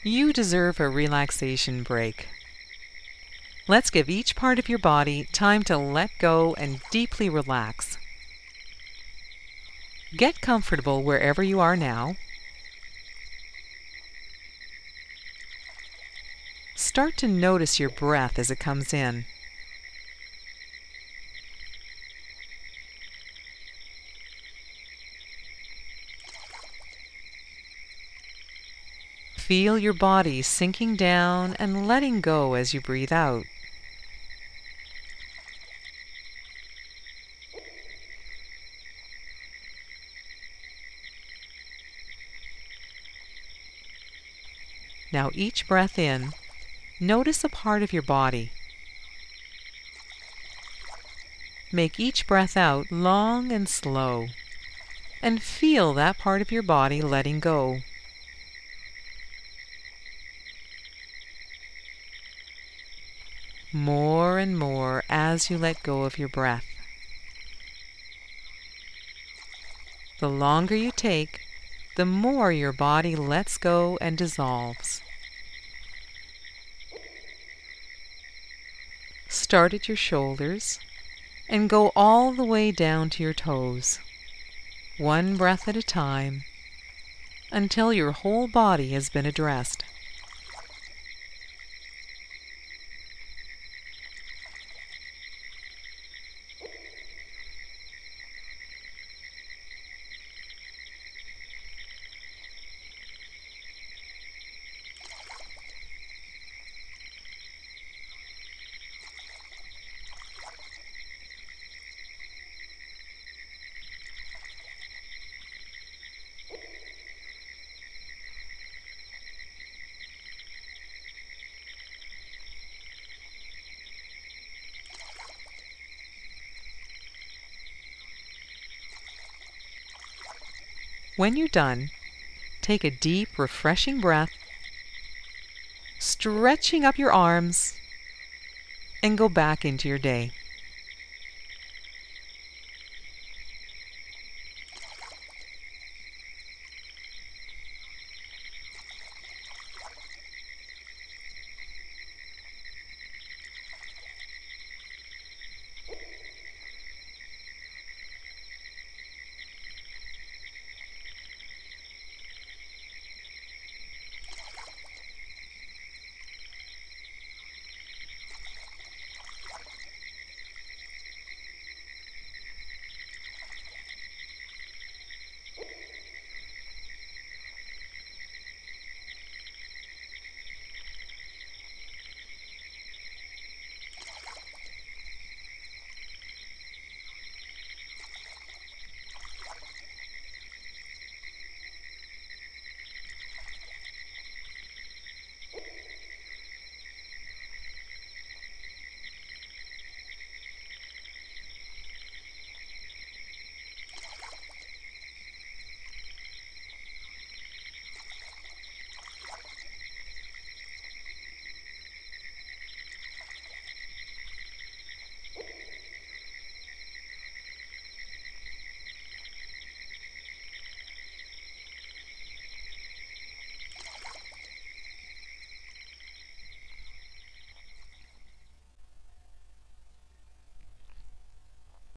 You deserve a relaxation break. Let's give each part of your body time to let go and deeply relax. Get comfortable wherever you are now. Start to notice your breath as it comes in. Feel your body sinking down and letting go as you breathe out. Now each breath in, notice a part of your body. Make each breath out long and slow, and feel that part of your body letting go. More and more as you let go of your breath. The longer you take, the more your body lets go and dissolves. Start at your shoulders and go all the way down to your toes, one breath at a time, until your whole body has been addressed. When you're done, take a deep, refreshing breath, stretching up your arms, and go back into your day.